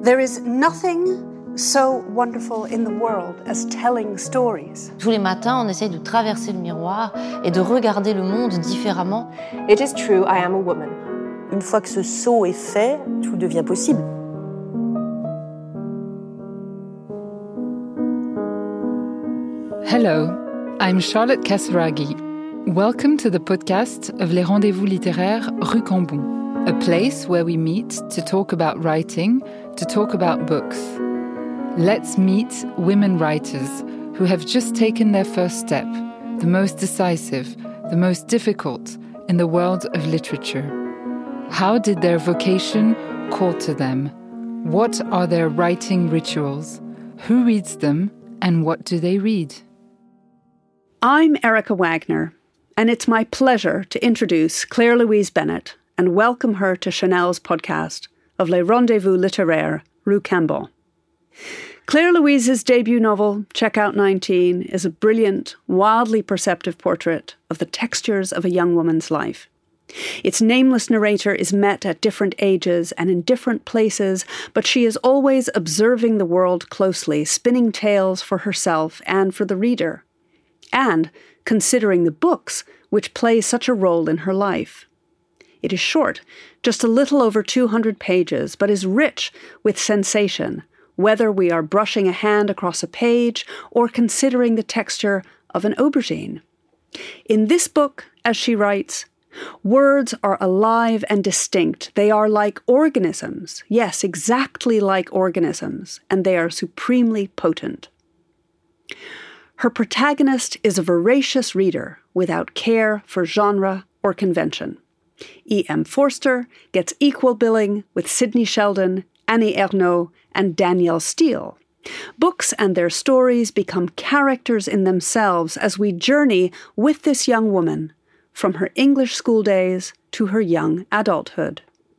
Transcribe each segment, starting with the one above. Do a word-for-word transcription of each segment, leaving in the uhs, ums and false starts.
There is nothing so wonderful in the world as telling stories. Tous les matins, on essaye de traverser le miroir et de regarder le monde différemment. It is true, I am a woman. Une fois que ce saut est fait, tout devient possible. Hello, I'm Charlotte Casaraghi. Welcome to the podcast of Les Rendez-vous littéraires Rue Cambon, a place where we meet to talk about writing, to talk about books. Let's meet women writers who have just taken their first step, the most decisive, the most difficult in the world of literature. How did their vocation call to them? What are their writing rituals? Who reads them and what do they read? I'm Erica Wagner, and it's my pleasure to introduce Claire Louise Bennett and welcome her to Chanel's podcast of Les Rendez-vous littéraires Rue Cambon. Claire Louise's debut novel, Checkout nineteen, is a brilliant, wildly perceptive portrait of the textures of a young woman's life. Its nameless narrator is met at different ages and in different places, but she is always observing the world closely, spinning tales for herself and for the reader, and considering the books which play such a role in her life. It is short, just a little over two hundred pages, but is rich with sensation, whether we are brushing a hand across a page or considering the texture of an aubergine. In this book, as she writes, words are alive and distinct. They are like organisms. Yes, exactly like organisms, and they are supremely potent. Her protagonist is a voracious reader without care for genre or convention. E M Forster gets equal billing with Sidney Sheldon, Annie Ernaux, and Danielle Steele. Books and their stories become characters in themselves as we journey with this young woman from her English school days to her young adulthood.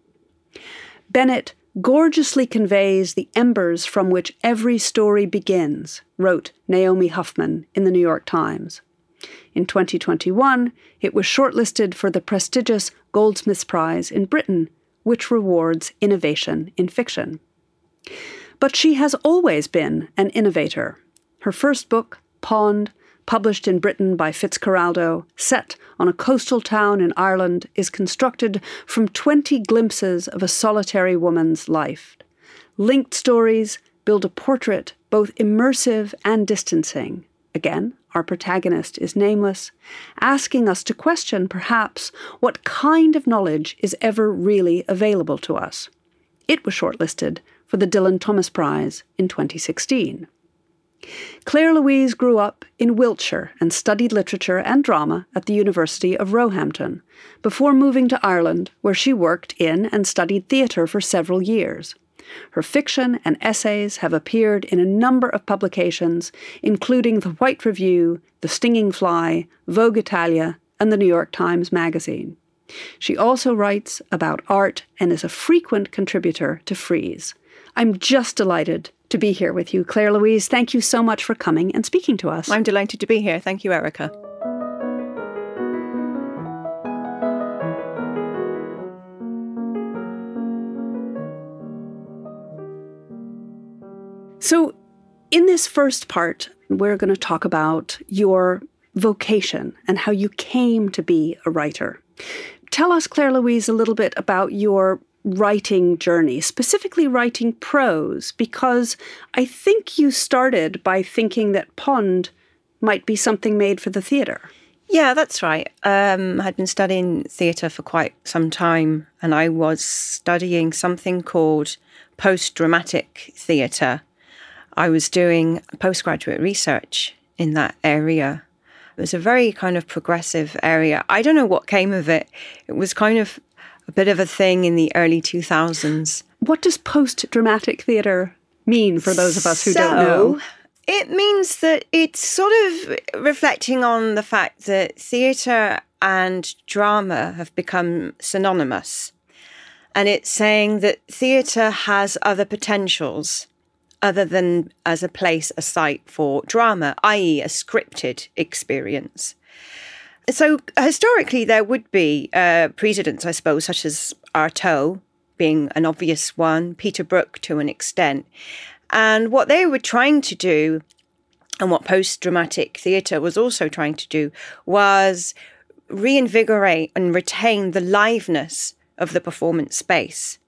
Bennett gorgeously conveys the embers from which every story begins, wrote Naomi Huffman in the New York Times. In twenty twenty-one, it was shortlisted for the prestigious Goldsmiths Prize in Britain, which rewards innovation in fiction. But she has always been an innovator. Her first book, Pond, published in Britain by Fitzcarraldo, set on a coastal town in Ireland, is constructed from twenty glimpses of a solitary woman's life. Linked stories build a portrait both immersive and distancing. Again, our protagonist is nameless, asking us to question, perhaps, what kind of knowledge is ever really available to us. It was shortlisted for the Dylan Thomas Prize in twenty sixteen. Claire Louise grew up in Wiltshire and studied literature and drama at the University of Roehampton, before moving to Ireland, where she worked in and studied theatre for several years. Her fiction and essays have appeared in a number of publications, including The White Review, The Stinging Fly, Vogue Italia, and the New York Times Magazine. She also writes about art and is a frequent contributor to Frieze. I'm just delighted to be here with you, Claire Louise. Thank you so much for coming and speaking to us. I'm delighted to be here. Thank you, Erica. So, in this first part, we're going to talk about your vocation and how you came to be a writer. Tell us, Claire Louise, a little bit about your writing journey, specifically writing prose, because I think you started by thinking that Pond might be something made for the theatre. Yeah, that's right. Um, I'd been studying theatre for quite some time, and I was studying something called post-dramatic theatre. I was doing postgraduate research in that area. It was a very kind of progressive area. I don't know what came of it. It was kind of a bit of a thing in the early two thousands. What does post-dramatic theatre mean for those of us who so, don't know? It means that it's sort of reflecting on the fact that theatre and drama have become synonymous. And it's saying that theatre has other potentials other than as a place, a site for drama, that is a scripted experience. So historically, there would be uh, precedents, I suppose, such as Artaud being an obvious one, Peter Brook to an extent. And what they were trying to do, and what post-dramatic theatre was also trying to do, was reinvigorate and retain the liveness of the performance space.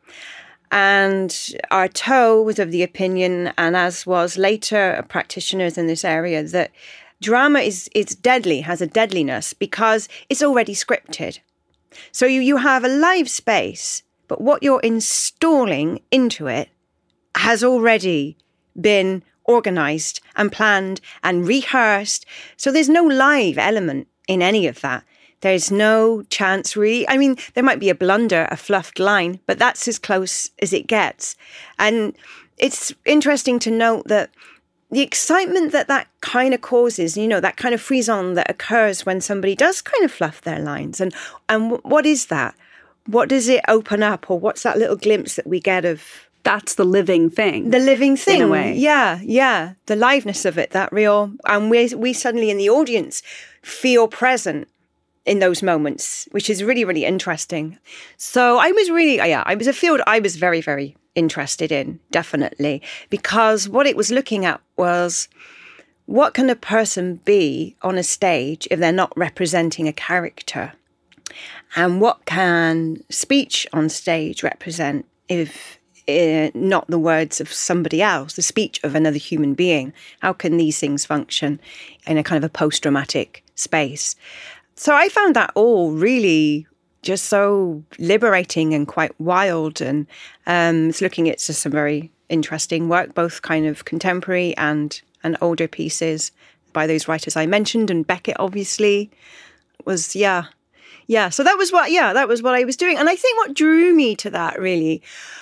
And Artaud was of the opinion, and as was later practitioners in this area, that drama is, is deadly, has a deadliness, because it's already scripted. So you, you have a live space, but what you're installing into it has already been organised and planned and rehearsed. So there's no live element in any of that. There's no chance really. I mean, there might be a blunder, a fluffed line, but that's as close as it gets. And it's interesting to note that the excitement that that kind of causes, you know, that kind of frisson that occurs when somebody does kind of fluff their lines. And, and what is that? What does it open up? Or what's that little glimpse that we get of? That's the living thing. The living thing. In a way. Yeah, yeah. The liveness of it, that real. And we we suddenly in the audience feel present in those moments, which is really, really interesting. So I was really, yeah, I was a field I was very, very interested in, definitely, because what it was looking at was what can a person be on a stage if they're not representing a character? And what can speech on stage represent if uh, not the words of somebody else, the speech of another human being? How can these things function in a kind of a post-dramatic space? So I found that all really just so liberating and quite wild. And um, it's looking at some very interesting work, both kind of contemporary and, and older pieces by those writers I mentioned. And Beckett, obviously, was, yeah. Yeah, so that was what, yeah, that was what I was doing. And I think what drew me to that really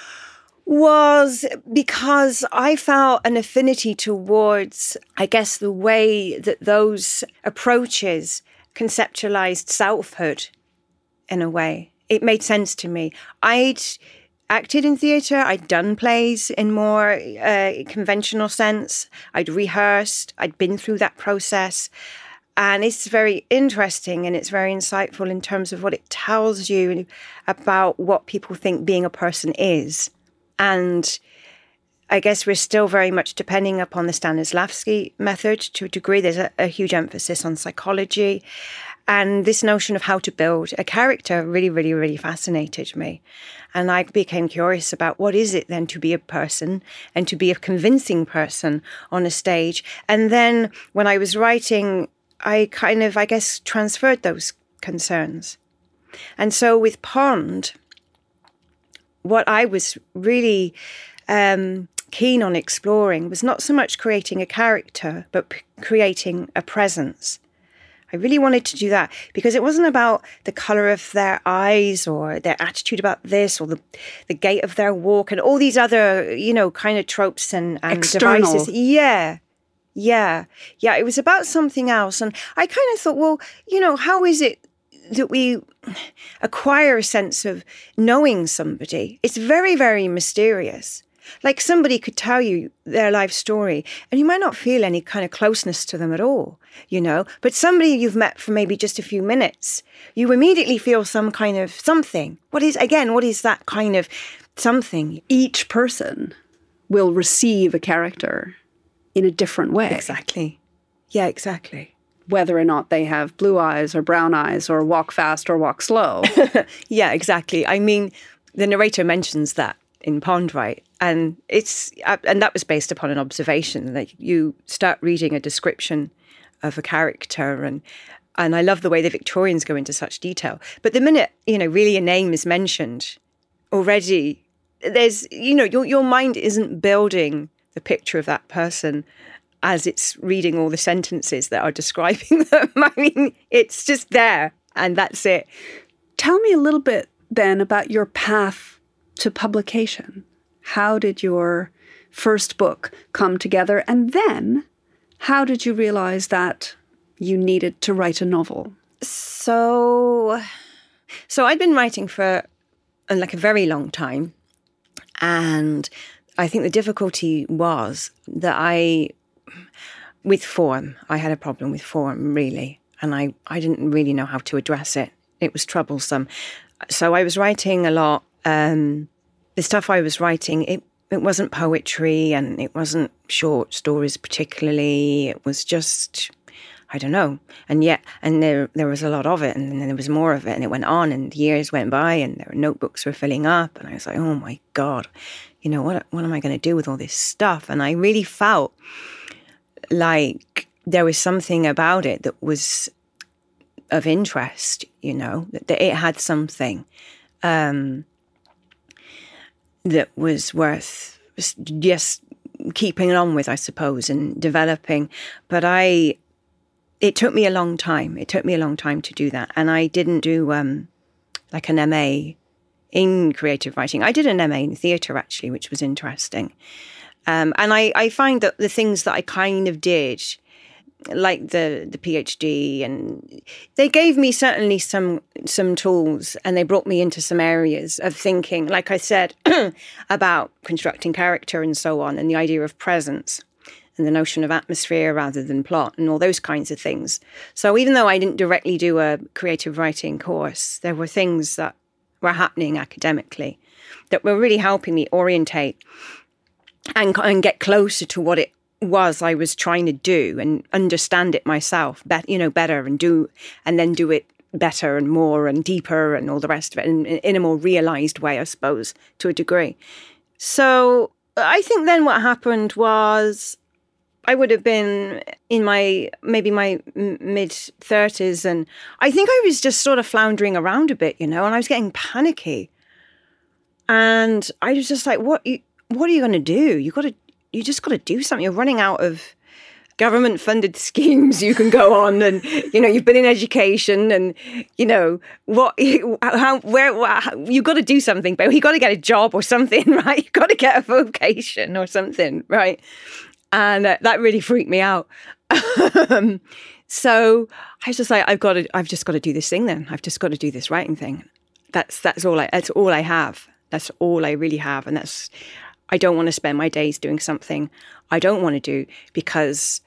was because I felt an affinity towards, I guess, the way that those approaches conceptualized selfhood in a way. It made sense to me. I'd acted in theatre, I'd done plays in more uh, conventional sense, I'd rehearsed, I'd been through that process. And it's very interesting and it's very insightful in terms of what it tells you about what people think being a person is. And I guess we're still very much depending upon the Stanislavski method to a degree. There's a, a huge emphasis on psychology. And this notion of how to build a character really, really, really fascinated me. And I became curious about what is it then to be a person and to be a convincing person on a stage. And then when I was writing, I kind of, I guess, transferred those concerns. And so with Pond, what I was really um, keen on exploring was not so much creating a character, but p- creating a presence. I really wanted to do that because it wasn't about the colour of their eyes or their attitude about this or the, the gait of their walk and all these other, you know, kind of tropes and, and External. devices. Yeah. Yeah. Yeah. It was about something else. And I kind of thought, well, you know, how is it that we acquire a sense of knowing somebody? It's very, very mysterious. Like somebody could tell you their life story and you might not feel any kind of closeness to them at all, you know, but somebody you've met for maybe just a few minutes, you immediately feel some kind of something. What is, again, what is that kind of something? Each person will receive a character in a different way. Exactly. Yeah, exactly. Whether or not they have blue eyes or brown eyes or walk fast or walk slow. Yeah, exactly. I mean, the narrator mentions that in Pond, right? And it's and that was based upon an observation. Like you start reading a description of a character, and and I love the way the Victorians go into such detail. But the minute, you know, really a name is mentioned, already there's, you know, your your mind isn't building the picture of that person as it's reading all the sentences that are describing them. I mean, it's just there, and that's it. Tell me a little bit then about your path to publication. How did your first book come together? And then how did you realize that you needed to write a novel? So, so I'd been writing for uh, like a very long time. And I think the difficulty was that I, with form, I had a problem with form, really. And I, I didn't really know how to address it. It was troublesome. So I was writing a lot Um, the stuff I was writing, it, it wasn't poetry and it wasn't short stories particularly. It was just, I don't know. And yet, and there there was a lot of it, and then there was more of it, and it went on, and years went by, and their notebooks were filling up, and I was like, oh my God, you know, what what am I going to do with all this stuff? And I really felt like there was something about it that was of interest, you know, that, that it had something um, that was worth just keeping on with, I suppose, and developing. But I, it took me a long time. It took me a long time to do that. And I didn't do um, like an M A in creative writing. I did an M A in theatre, actually, which was interesting. Um, and I, I find that the things that I kind of did, like the the PhD, and they gave me certainly some some tools, and they brought me into some areas of thinking, like I said, about constructing character and so on, and the idea of presence and the notion of atmosphere rather than plot and all those kinds of things. So even though I didn't directly do a creative writing course, there were things that were happening academically that were really helping me orientate and, and get closer to what it was I was trying to do and understand it myself, bet, you know, better and do, and then do it better and more and deeper and all the rest of it in, in a more realised way, I suppose, to a degree. So I think then what happened was I would have been in my, maybe my mid thirties, and I think I was just sort of floundering around a bit, you know, and I was getting panicky. And I was just like, what, you, what are you going to do? You got to, you just got to do something. You're running out of government funded schemes you can go on, and, you know, you've been in education, and, you know, what, how, where, how, you got to do something, but you got to get a job or something, right? You got to get a vocation or something, right? And uh, that really freaked me out. um, so I was just like, I've got to, I've just got to do this thing then. I've just got to do this writing thing. That's, that's all I, that's all I have. That's all I really have. And that's, I don't want to spend my days doing something I don't want to do, because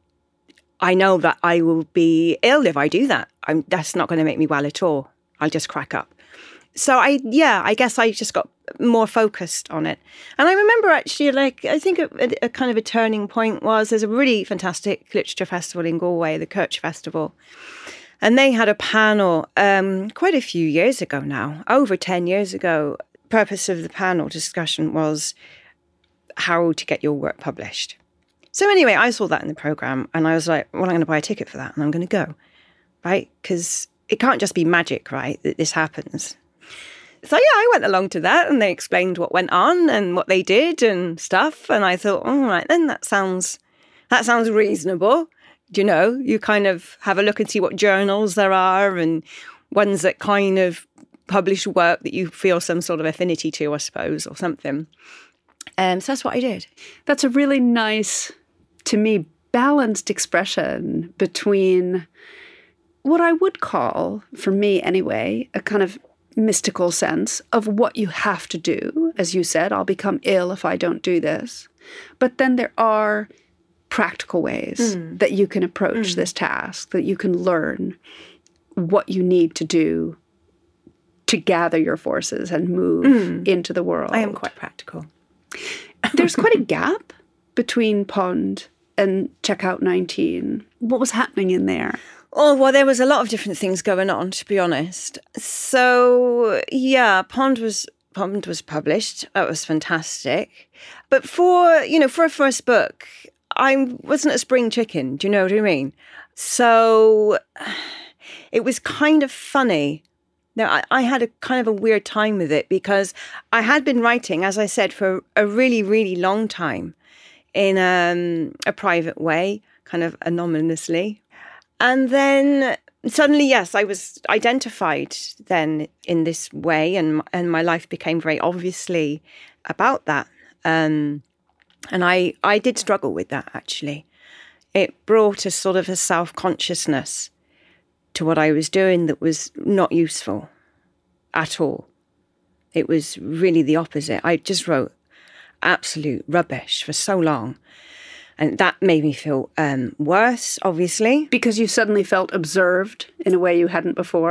I know that I will be ill if I do that. I'm, that's not going to make me well at all. I'll just crack up. So I, yeah, I guess I just got more focused on it. And I remember actually, like, I think a, a, a kind of a turning point was there's a really fantastic literature festival in Galway, the Kirch Festival. And they had a panel um, quite a few years ago now, over ten years ago. Purpose of the panel discussion was how to get your work published. So anyway, I saw that in the programme, and I was like, well, I'm going to buy a ticket for that, and I'm going to go, right? Because it can't just be magic, right, that this happens. So yeah, I went along to that, and they explained what went on and what they did and stuff. And I thought, all right, then that sounds that sounds reasonable. You know, you kind of have a look and see what journals there are and ones that kind of publish work that you feel some sort of affinity to, I suppose, or something. Um, so that's what I did. That's a really nice, to me, balanced expression between what I would call, for me anyway, a kind of mystical sense of what you have to do. As you said, I'll become ill if I don't do this. But then there are practical ways mm. that you can approach mm. this task, that you can learn what you need to do to gather your forces and move mm. into the world. I am quite practical. There's quite a gap between Pond and Checkout nineteen. What was happening in there? Oh, well, there was a lot of different things going on, to be honest. So, yeah, Pond was Pond was published. That was fantastic. But for, you know, for a first book, I wasn't a spring chicken. Do you know what I mean? So it was kind of funny. Now, I, I had a kind of a weird time with it, because I had been writing, as I said, for a really, really long time in um, a private way, kind of anonymously. And then suddenly, yes, I was identified then in this way, and and my life became very obviously about that. Um, and I, I did struggle with that, actually. It brought a sort of a self-consciousness to what I was doing that was not useful at all. It was really the opposite. I just wrote absolute rubbish for so long. And that made me feel um, worse, obviously. Because you suddenly felt observed in a way you hadn't before?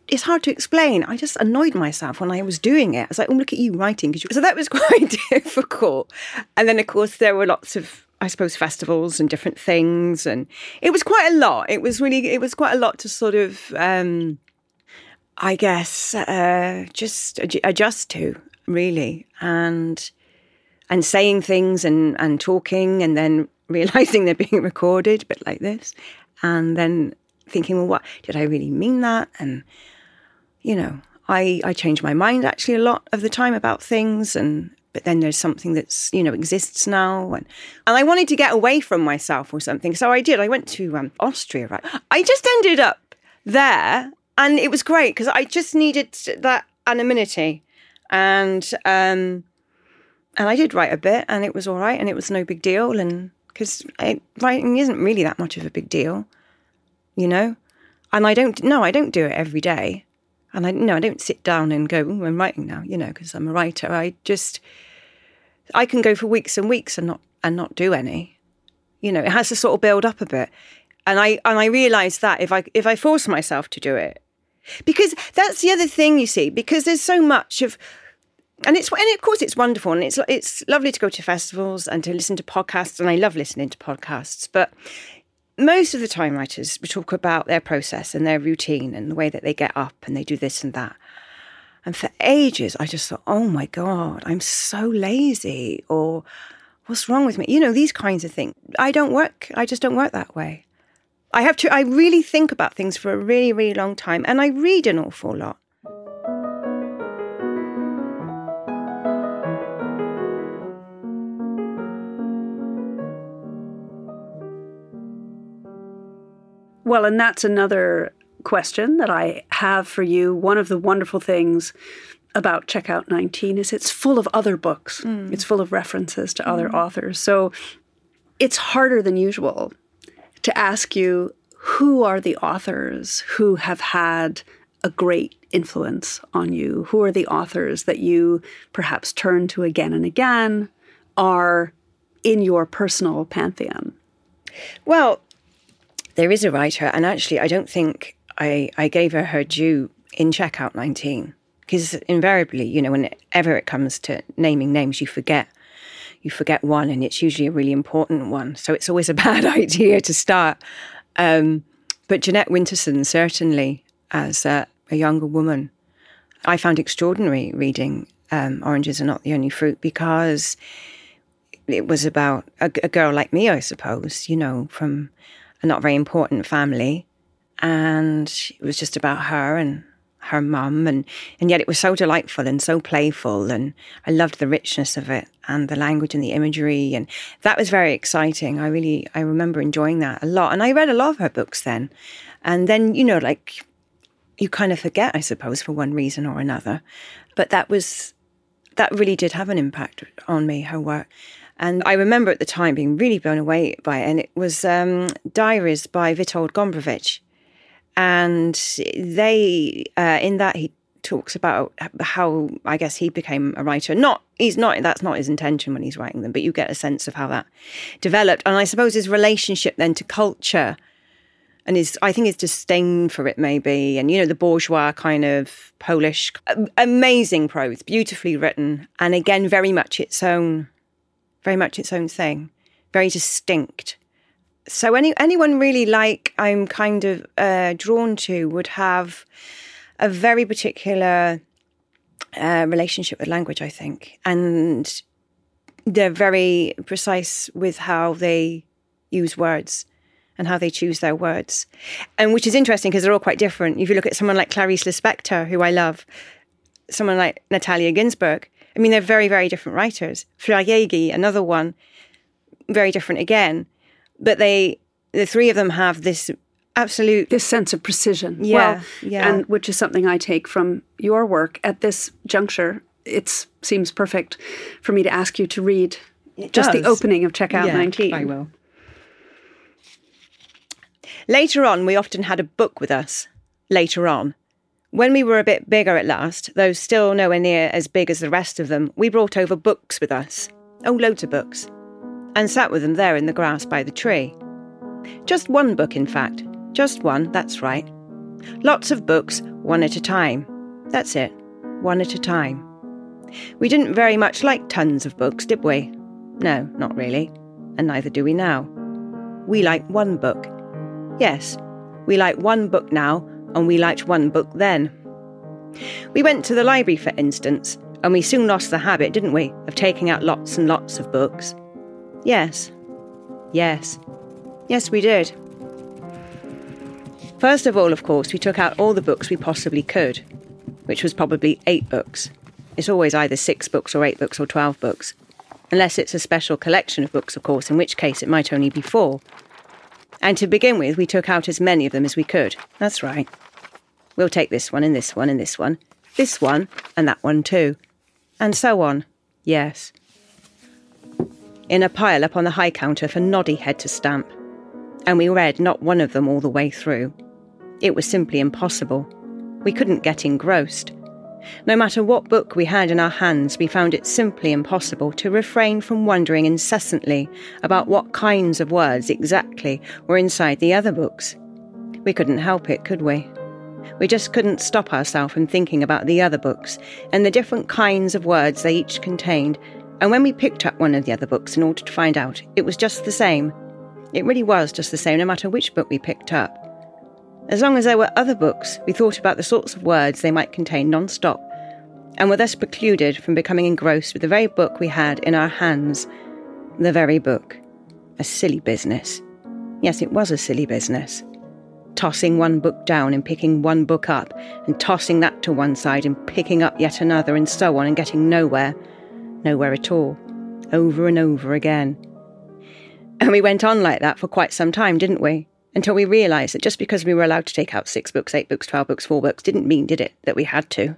it's hard to explain. I just annoyed myself when I was doing it. I was like, oh, look at you writing. So that was quite difficult. And then, of course, there were lots of, I suppose, festivals and different things. And it was quite a lot. It was really, it was quite a lot to sort of, um, I guess, uh, just ad- adjust to, really. And and saying things and, and talking and then realising they're being recorded, but like this. And then thinking, well, what, did I really mean that? And, you know, I, I change my mind actually a lot of the time about things. And but then there's something that's, you know, exists now. And, and I wanted to get away from myself or something. So I did. I went to um, Austria, right? I just ended up there. And it was great because I just needed that anonymity. And um, and I did write a bit and it was all right. And it was no big deal. And because writing isn't really that much of a big deal, you know? And I don't, no, I don't do it every day. And I, no, I don't sit down and go, oh, I'm writing now, you know, because I'm a writer. I just, I can go for weeks and weeks and not, and not do any. You know, it has to sort of build up a bit. And I, and I realised that if I, if I force myself to do it, because that's the other thing, you see, because there's so much of, and it's, and of course it's wonderful and it's, it's lovely to go to festivals and to listen to podcasts. And I love listening to podcasts, but most of the time writers talk about their process and their routine and the way that they get up and they do this and that. And for ages, I just thought, oh my God, I'm so lazy, or what's wrong with me? You know, these kinds of things. I don't work. I just don't work that way. I have to, I really think about things for a really, really long time. And I read an awful lot. Well, and that's another question that I have for you. One of the wonderful things about Checkout nineteen is it's full of other books. Mm. It's full of references to mm. other authors. So it's harder than usual to ask you, who are the authors who have had a great influence on you? Who are the authors that you perhaps turn to again and again, are in your personal pantheon? Well, there is a writer, and actually I don't think I, I gave her her due in Checkout nineteen, because invariably, you know, whenever it comes to naming names, you forget. You forget one, and it's usually a really important one. So it's always a bad idea to start. Um, but Jeanette Winterson, certainly, as a, a younger woman, I found extraordinary reading um, Oranges Are Not the Only Fruit, because it was about a, a girl like me, I suppose, you know, from a not very important family. And it was just about her and her mum, and, and yet it was so delightful and so playful, and I loved the richness of it and the language and the imagery, and that was very exciting. I really, I remember enjoying that a lot, and I read a lot of her books then. And then, you know, like, you kind of forget, I suppose, for one reason or another. But that was, that really did have an impact on me, her work. And I remember at the time being really blown away by it, and it was um, Diaries by Witold Gombrowicz. And they, uh, in that, he talks about how, I guess, he became a writer. Not, he's not, that's not his intention when he's writing them, but you get a sense of how that developed. And I suppose his relationship then to culture, and his, I think his disdain for it maybe, and, you know, the bourgeois kind of Polish, amazing prose, beautifully written. And again, very much its own, very much its own thing, very distinct. So any anyone really like I'm kind of uh, drawn to would have a very particular uh, relationship with language, I think. And they're very precise with how they use words and how they choose their words. And which is interesting because they're all quite different. If you look at someone like Clarice Lispector, who I love, someone like Natalia Ginzburg, I mean, they're very, very different writers. Fleur Jaeggy, another one, very different again. But they, the three of them have this absolute... This sense of precision. Yeah, well, yeah. And which is something I take from your work. At this juncture, it seems perfect for me to ask you to read it just does. the opening of Checkout yeah, nineteen. I will. Later on, we often had a book with us. Later on. When we were a bit bigger at last, though still nowhere near as big as the rest of them, we brought over books with us. Oh, loads of books. And sat with them there in the grass by the tree. Just one book, in fact. Just one, that's right. Lots of books, one at a time. That's it, one at a time. We didn't very much like tons of books, did we? No, not really, and neither do we now. We like one book. Yes, we like one book now, and we liked one book then. We went to the library, for instance, and we soon lost the habit, didn't we, of taking out lots and lots of books. Yes, yes, yes we did. First of all, of course, we took out all the books we possibly could, which was probably eight books. It's always either six books or eight books or twelve books. Unless it's a special collection of books, of course, in which case it might only be four. And to begin with, we took out as many of them as we could. That's right. We'll take this one and this one and this one, this one and that one too. And so on. Yes. In a pile up on the high counter for Noddyhead to stamp. And we read not one of them all the way through. It was simply impossible. We couldn't get engrossed. No matter what book we had in our hands, we found it simply impossible to refrain from wondering incessantly about what kinds of words exactly were inside the other books. We couldn't help it, could we? We just couldn't stop ourselves from thinking about the other books and the different kinds of words they each contained, and when we picked up one of the other books in order to find out, it was just the same. It really was just the same no matter which book we picked up. As long as there were other books, we thought about the sorts of words they might contain non-stop, and were thus precluded from becoming engrossed with the very book we had in our hands. The very book. A silly business. Yes, it was a silly business. Tossing one book down and picking one book up, and tossing that to one side and picking up yet another, and so on, and getting nowhere. Nowhere at all. Over and over again. And we went on like that for quite some time, didn't we? Until we realised that just because we were allowed to take out six books, eight books, twelve books, four books, didn't mean, did it, that we had to.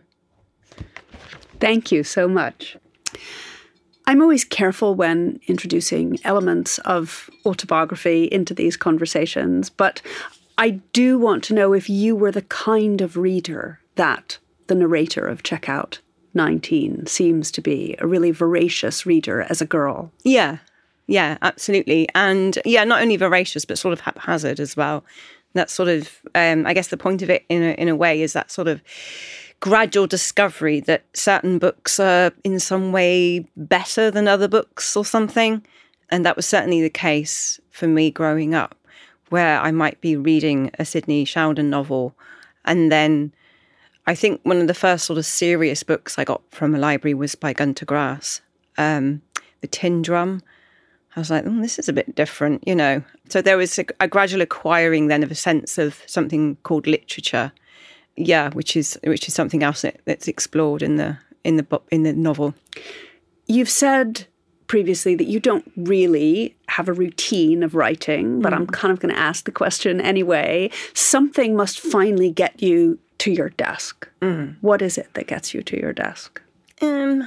Thank you so much. I'm always careful when introducing elements of autobiography into these conversations, but I do want to know if you were the kind of reader that the narrator of Checkout nineteen seems to be, a really voracious reader as a girl. Yeah. Yeah, absolutely. And yeah, not only voracious, but sort of haphazard as well. That's sort of, um, I guess the point of it in a, in a way is that sort of gradual discovery that certain books are in some way better than other books or something. And that was certainly the case for me growing up, where I might be reading a Sidney Sheldon novel. And then I think one of the first sort of serious books I got from a library was by Gunter Grass, um, The Tin Drum. I was like, oh, this is a bit different, you know. So there was a, a gradual acquiring then of a sense of something called literature, yeah, which is which is something else that, that's explored in the in the book, in the novel. You've said previously that you don't really have a routine of writing, but mm. I'm kind of going to ask the question anyway. Something must finally get you to your desk. Mm. What is it that gets you to your desk? Um.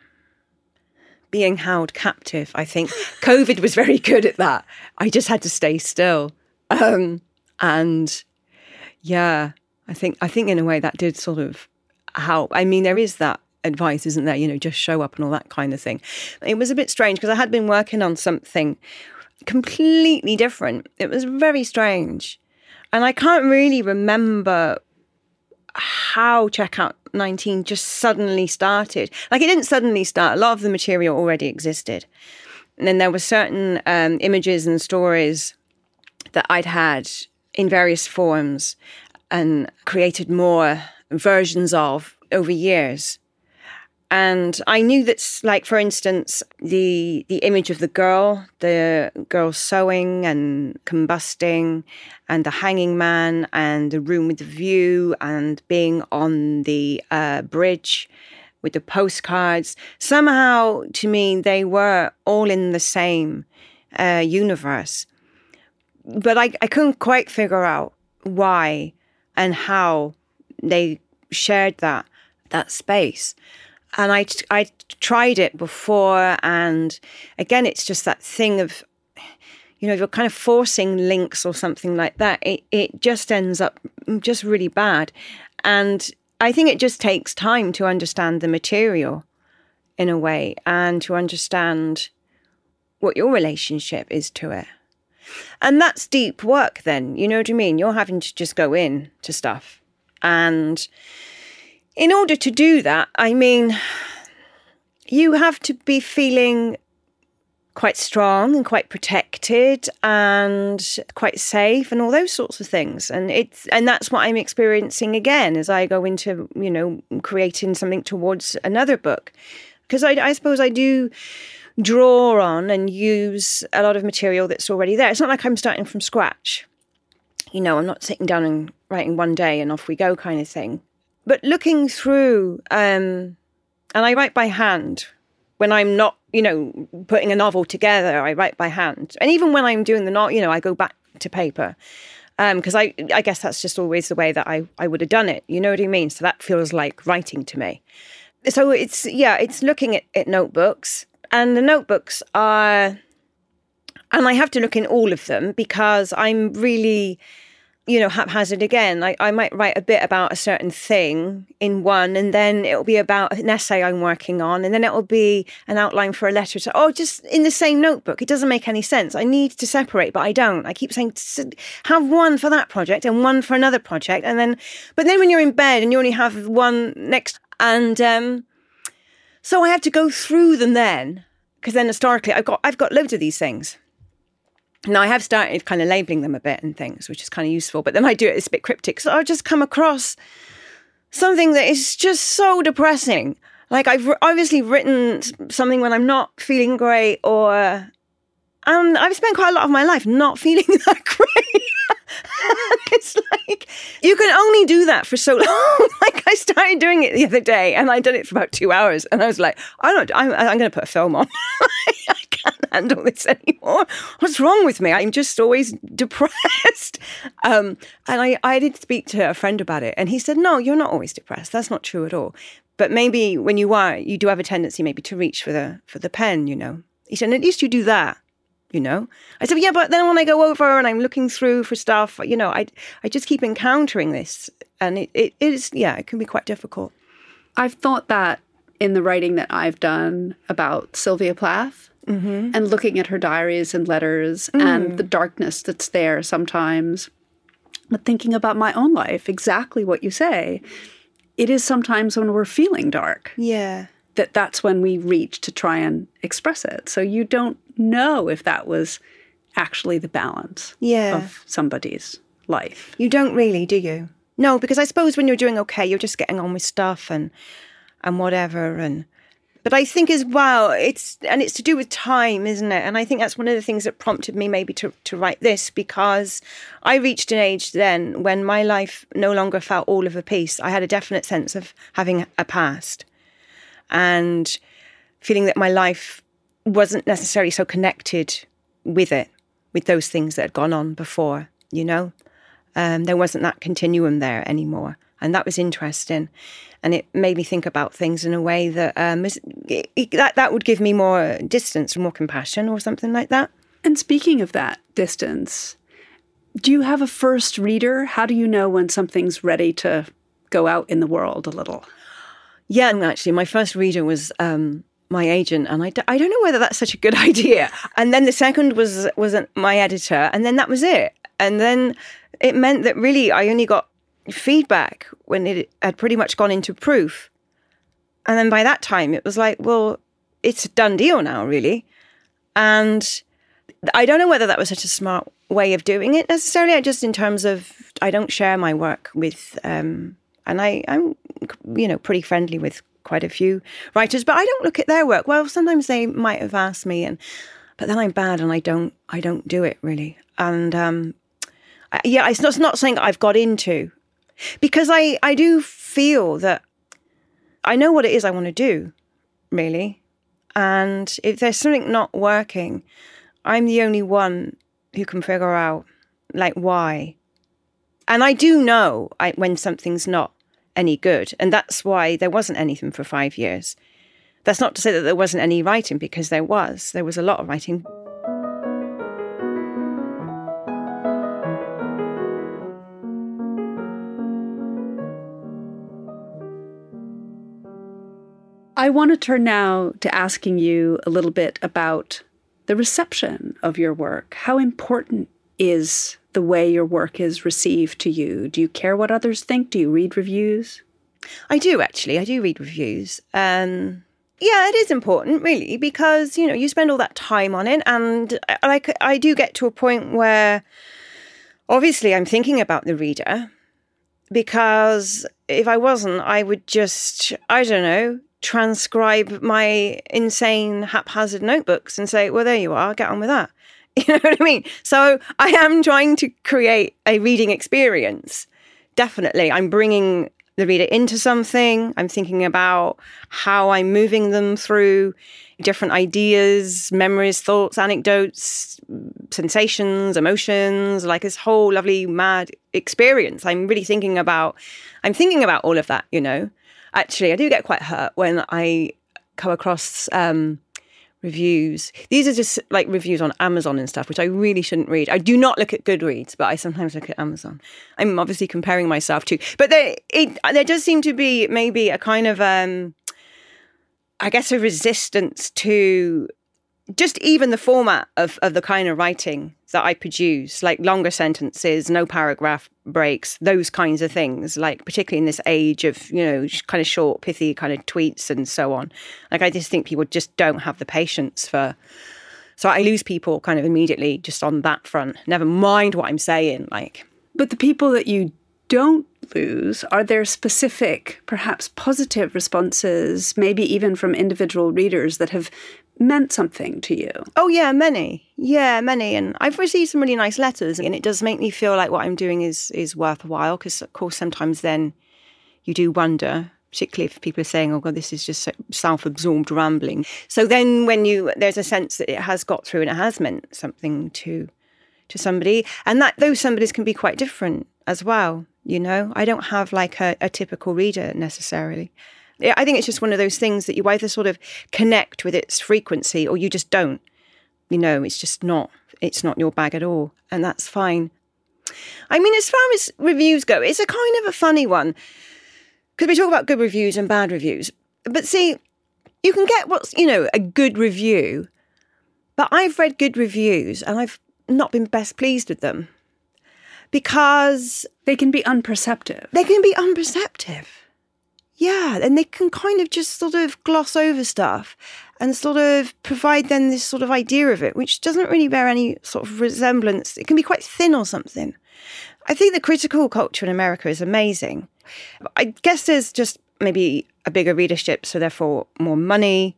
Being held captive, I think. COVID was very good at that. I just had to stay still. Um, and yeah, I think I think in a way that did sort of help. I mean, there is that advice, isn't there? You know, just show up and all that kind of thing. It was a bit strange because I had been working on something completely different. It was very strange. And I can't really remember how Checkout nineteen just suddenly started. Like, it didn't suddenly start. A lot of the material already existed. And then there were certain um, images and stories that I'd had in various forms and created more versions of over years. And I knew that, like, for instance, the the image of the girl, the girl sewing and combusting, and the hanging man, and the room with the view, and being on the uh, bridge with the postcards. Somehow, to me, they were all in the same uh, universe. But I, I couldn't quite figure out why and how they shared that that space. And I, I tried it before, and again, it's just that thing of, you know, you're kind of forcing links or something like that. It it just ends up just really bad. And I think it just takes time to understand the material in a way, and to understand what your relationship is to it. And that's deep work then, you know what I mean? You're having to just go in to stuff And in order to do that, I mean, you have to be feeling quite strong and quite protected and quite safe and all those sorts of things. And it's and that's what I'm experiencing again as I go into, you know, creating something towards another book. Because I, I suppose I do draw on and use a lot of material that's already there. It's not like I'm starting from scratch. You know, I'm not sitting down and writing one day and off we go kind of thing. But looking through, um, and I write by hand. When I'm not, you know, putting a novel together, I write by hand. And even when I'm doing the novel, you know, I go back to paper. Because um, I I guess that's just always the way that I, I would have done it. You know what I mean? So that feels like writing to me. So it's, yeah, it's looking at, at notebooks. And the notebooks are, and I have to look in all of them because I'm really, you know, haphazard again. I, I might write a bit about a certain thing in one, and then it'll be about an essay I'm working on, and then it'll be an outline for a letter. So, oh, just in the same notebook. It doesn't make any sense. I need to separate, but I don't. I keep saying, have one for that project and one for another project. And then, but then when you're in bed and you only have one next, and um, so I have to go through them then, because then historically I've got, I've got loads of these things. Now, I have started kind of labelling them a bit and things, which is kind of useful. But then I do it, it's a bit cryptic. So I'll just come across something that is just so depressing. Like, I've obviously written something when I'm not feeling great, or... And I've spent quite a lot of my life not feeling that great. It's like, you can only do that for so long. Like, I started doing it the other day, and I did it for about two hours. And I was like, I don't, I'm, I'm going to put a film on. I can't handle this anymore. What's wrong with me? I'm just always depressed. Um, and I, I did speak to a friend about it, and he said, no, you're not always depressed. That's not true at all. But maybe when you are, you do have a tendency maybe to reach for the for the pen, you know. He said, at least you do that. You know, I said, yeah, but then when I go over and I'm looking through for stuff, you know, I I just keep encountering this, and it, it is, yeah, it can be quite difficult. I've thought that in the writing that I've done about Sylvia Plath, mm-hmm. and looking at her diaries and letters mm. and the darkness that's there sometimes, but thinking about my own life, exactly what you say. It is sometimes when we're feeling dark. Yeah. That that's when we reach to try and express it. So you don't know if that was actually the balance yeah. of somebody's life. You don't really, do you? No, because I suppose when you're doing okay, you're just getting on with stuff and and whatever. And but I think as well, it's and it's to do with time, isn't it? And I think that's one of the things that prompted me maybe to, to write this, because I reached an age then when my life no longer felt all of a piece. I had a definite sense of having a past. And feeling that my life wasn't necessarily so connected with it, with those things that had gone on before, you know. Um, there wasn't that continuum there anymore. And that was interesting. And it made me think about things in a way that um, is, it, it, that, that would give me more distance or more compassion or something like that. And speaking of that distance, do you have a first reader? How do you know when something's ready to go out in the world a little? Yeah, actually, my first reader was um, my agent, and I, d- I don't know whether that's such a good idea. And then the second was was my editor, and then that was it. And then it meant that really I only got feedback when it had pretty much gone into proof. And then by that time, it was like, well, it's a done deal now, really. And I don't know whether that was such a smart way of doing it necessarily. I just in terms of, I don't share my work with... Um, And I, I'm, you know, pretty friendly with quite a few writers, but I don't look at their work. Well, sometimes they might have asked me, and but then I'm bad, and I don't, I don't do it really. And um, I, yeah, it's not, it's not something I've got into, because I, I do feel that I know what it is I want to do, really. And if there's something not working, I'm the only one who can figure out like why. And I do know I, when something's not any good. And that's why there wasn't anything for five years. That's not to say that there wasn't any writing, because there was. There was a lot of writing. I want to turn now to asking you a little bit about the reception of your work. How important is the way your work is received to you? Do you care what others think? Do you read reviews? I do, actually. I do read reviews. Um, yeah, it is important, really, because, you know, you spend all that time on it. And like, I do get to a point where, obviously, I'm thinking about the reader, because if I wasn't, I would just, I don't know, transcribe my insane haphazard notebooks and say, well, there you are, get on with that. You know what I mean? So I am trying to create a reading experience. Definitely. I'm bringing the reader into something. I'm thinking about how I'm moving them through different ideas, memories, thoughts, anecdotes, sensations, emotions, like this whole lovely mad experience. I'm really thinking about, I'm thinking about all of that, you know. Actually, I do get quite hurt when I come across um, reviews. These are just like reviews on Amazon and stuff, which I really shouldn't read. I do not look at Goodreads, but I sometimes look at Amazon. I'm obviously comparing myself to, but there, it, there does seem to be maybe a kind of, um, I guess, a resistance to just even the format of, of the kind of writing that I produce, like longer sentences, no paragraph breaks, those kinds of things, like particularly in this age of, you know, kind of short, pithy kind of tweets and so on. Like, I just think people just don't have the patience for, so I lose people kind of immediately just on that front, never mind what I'm saying, like. But the people that you don't lose, are there specific, perhaps positive responses, maybe even from individual readers that have meant something to you? Oh, yeah, many. Yeah, many. And I've received some really nice letters, and it does make me feel like what I'm doing is is worthwhile, because, of course, sometimes then you do wonder, particularly if people are saying, oh, God, this is just self-absorbed rambling. So then when you, there's a sense that it has got through and it has meant something to to somebody. And that those somebodies can be quite different as well, you know. I don't have like a, a typical reader necessarily. I think it's just one of those things that you either sort of connect with its frequency or you just don't. You know, it's just not, it's not your bag at all. And that's fine. I mean, as far as reviews go, it's a kind of a funny one. Because we talk about good reviews and bad reviews. But see, you can get what's, you know, a good review. But I've read good reviews and I've not been best pleased with them. Because they can be unperceptive. They can be unperceptive. Yeah, and they can kind of just sort of gloss over stuff and sort of provide then this sort of idea of it, which doesn't really bear any sort of resemblance. It can be quite thin or something. I think the critical culture in America is amazing. I guess there's just maybe a bigger readership, so therefore more money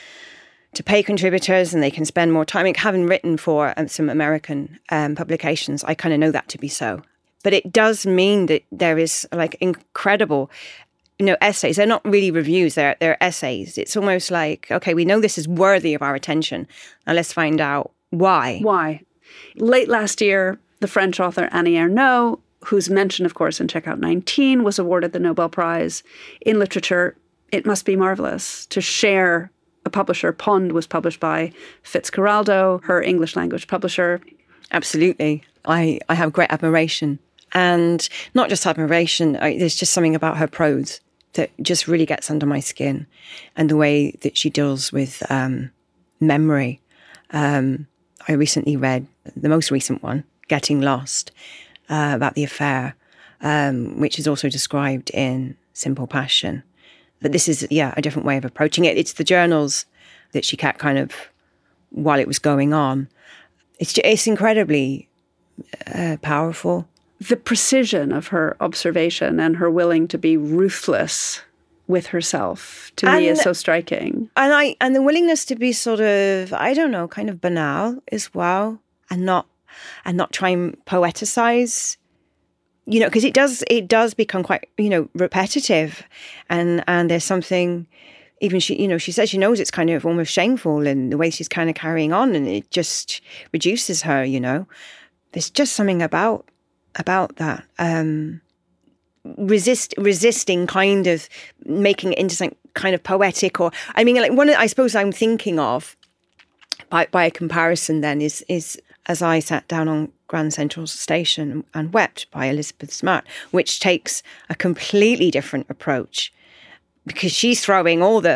to pay contributors, and they can spend more time. I mean, having written for um, some American um, publications, I kind of know that to be so. But it does mean that there is like incredible, you know, essays. They're not really reviews, they're, they're essays. It's almost like, okay, we know this is worthy of our attention. Now let's find out why. Why? Late last year, the French author Annie Ernaux, who's mentioned, of course, in Checkout nineteen, was awarded the Nobel Prize in Literature. It must be marvellous to share a publisher. Pond was published by Fitzcarraldo, her English language publisher. Absolutely. I, I have great admiration. And not just admiration, I, there's just something about her prose that just really gets under my skin, and the way that she deals with um, memory. Um, I recently read the most recent one, Getting Lost, uh, about the affair, um, which is also described in Simple Passion. But this is, yeah, a different way of approaching it. It's the journals that she kept kind of while it was going on. It's, it's incredibly uh, powerful. The precision of her observation and her willing to be ruthless with herself, to and, me, is so striking. And I and the willingness to be sort of, I don't know, kind of banal as well, and not and not try and poeticize, you know, because it does it does become quite, you know, repetitive, and and there's something. Even she, you know, she says she knows it's kind of almost shameful in the way she's kind of carrying on, and it just reduces her, you know. There's just something about about that. Um, resist, resisting kind of making it into something kind of poetic, or, I mean, like one, I suppose I'm thinking of, by, by a comparison then, is, is As I Sat Down on Grand Central Station and Wept by Elizabeth Smart, which takes a completely different approach, because she's throwing all the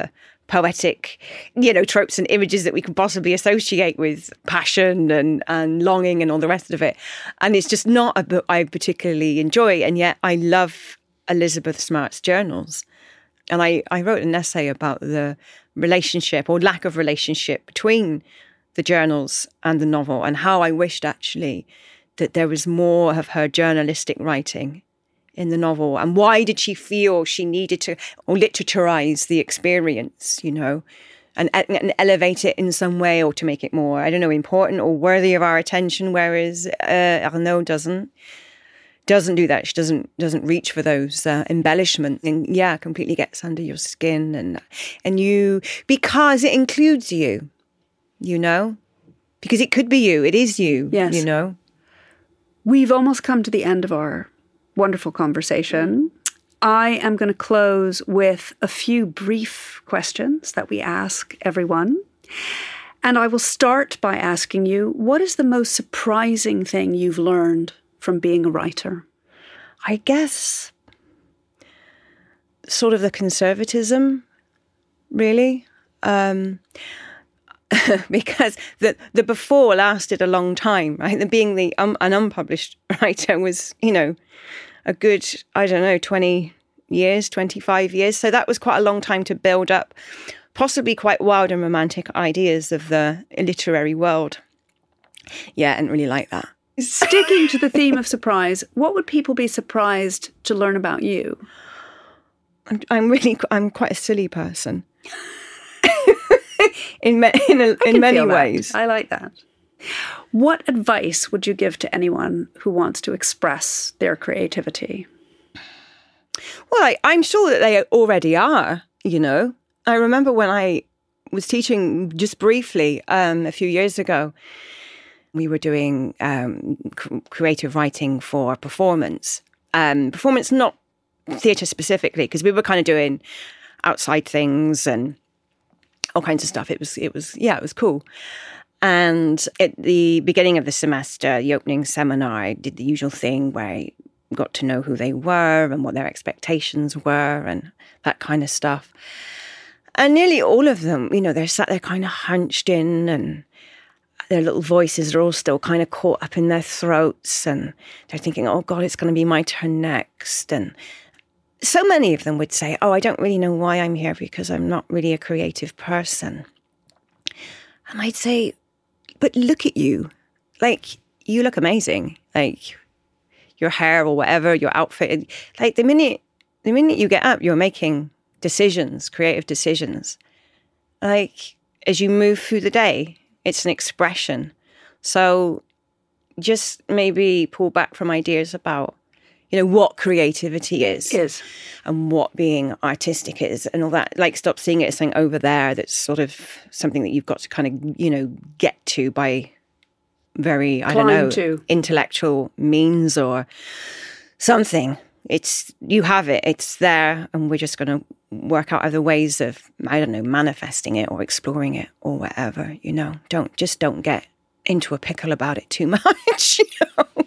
poetic, you know, tropes and images that we can possibly associate with passion and, and longing and all the rest of it. And it's just not a book I particularly enjoy. And yet I love Elizabeth Smart's journals. And I, I wrote an essay about the relationship or lack of relationship between the journals and the novel, and how I wished actually that there was more of her journalistic writing in the novel. And why did she feel she needed to or literaturize the experience, you know, and, and elevate it in some way, or to make it more, I don't know, important or worthy of our attention, whereas uh, Ernaux doesn't. doesn't do that. She doesn't doesn't reach for those uh, embellishments, and yeah, completely gets under your skin, and and you, because it includes you, you know, because it could be you, it is you, yes. you know. We've almost come to the end of our wonderful conversation. I am going to close with a few brief questions that we ask everyone. And I will start by asking you, what is the most surprising thing you've learned from being a writer? I guess sort of the conservatism, really. Um, because the the before lasted a long time, right? The, being the um, an unpublished writer was, you know, a good, I don't know, twenty years, twenty-five years. So that was quite a long time to build up possibly quite wild and romantic ideas of the literary world. Yeah, I didn't really like that. Sticking to the theme of surprise, what would people be surprised to learn about you? I'm, I'm really, I'm quite a silly person. in me, in, a, in many ways. I like that. What advice would you give to anyone who wants to express their creativity? Well, I, I'm sure that they already are, you know. I remember when I was teaching just briefly um, a few years ago, we were doing um, creative writing for performance. Um, performance, not theatre specifically, because we were kind of doing outside things and all kinds of stuff. It was, it was, yeah, it was cool. And at the beginning of the semester, the opening seminar, I did the usual thing where I got to know who they were and what their expectations were and that kind of stuff. And nearly all of them, you know, they're sat there kind of hunched in, and their little voices are all still kind of caught up in their throats, and they're thinking, oh God, it's going to be my turn next. And so many of them would say, oh, I don't really know why I'm here because I'm not really a creative person. And I'd say, but look at you. Like, you look amazing. Like, your hair or whatever, your outfit. Like, the minute, the minute you get up, you're making decisions, creative decisions. Like, as you move through the day, it's an expression. So just maybe pull back from ideas about, you know, what creativity is. Is. And what being artistic is and all that. Like, stop seeing it as something over there that's sort of something that you've got to kind of, you know, get to by very, I Climb don't know, to. intellectual means or something. It's, you have it, it's there, and we're just going to work out other ways of, I don't know, manifesting it or exploring it or whatever, you know. Don't, just don't get into a pickle about it too much, you know.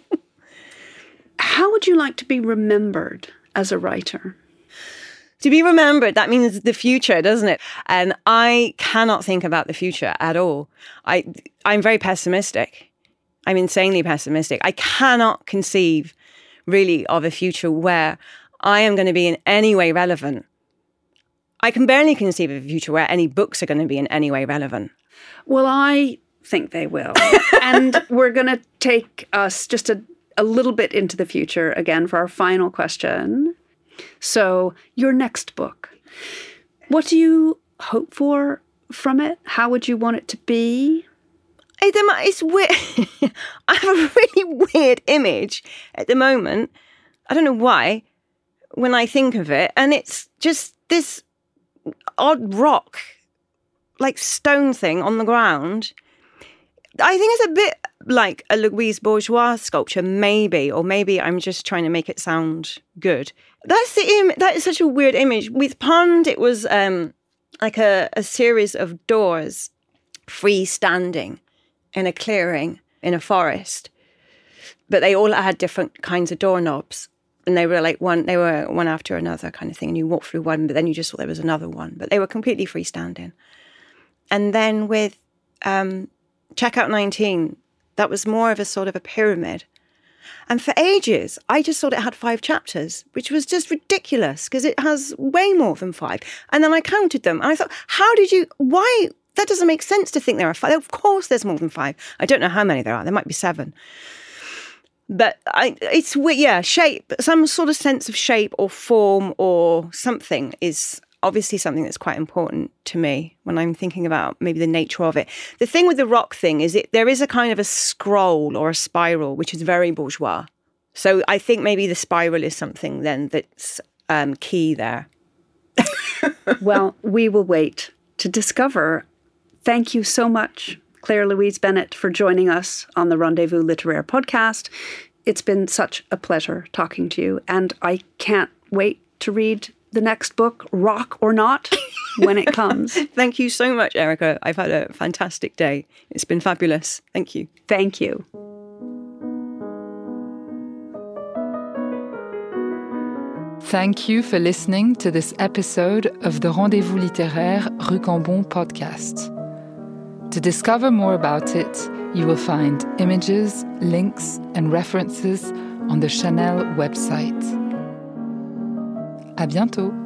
How would you like to be remembered as a writer? To be remembered, that means the future, doesn't it? And I cannot think about the future at all. I, I'm very pessimistic. I'm insanely pessimistic. I cannot conceive really of a future where I am going to be in any way relevant. I can barely conceive of a future where any books are going to be in any way relevant. Well, I think they will. And we're going to take us just a, a little bit into the future again for our final question. So, your next book, what do you hope for from it? How would you want it to be? It's weird. I have a really weird image at the moment. I don't know why, when I think of it. And it's just this odd rock, like stone thing on the ground. I think it's a bit like a Louise Bourgeois sculpture, maybe. Or maybe I'm just trying to make it sound good. That's the Im- That is such a weird image. With Pond, it was um, like a, a series of doors, freestanding, in a clearing, in a forest. But they all had different kinds of doorknobs. And they were like one, they were one after another kind of thing. And you walk through one, but then you just thought there was another one. But they were completely freestanding. And then with um, Checkout nineteen, that was more of a sort of a pyramid. And for ages, I just thought it had five chapters, which was just ridiculous because it has way more than five. And then I counted them and I thought, how did you, why? That doesn't make sense to think there are five. Of course there's more than five. I don't know how many there are. There might be seven. But I, it's, yeah, shape, some sort of sense of shape or form or something is obviously something that's quite important to me when I'm thinking about maybe the nature of it. The thing with the rock thing is it, there is a kind of a scroll or a spiral, which is very bourgeois. So I think maybe the spiral is something then that's um, key there. Well, we will wait to discover. Thank you so much, Claire Louise Bennett, for joining us on the Rendezvous Littéraire podcast. It's been such a pleasure talking to you, and I can't wait to read the next book, Rock or Not, when it comes. Thank you so much, Erica. I've had a fantastic day. It's been fabulous. Thank you. Thank you. Thank you for listening to this episode of the Rendezvous Littéraire Rue Cambon podcast. To discover more about it, you will find images, links, and references on the Chanel website. À bientôt!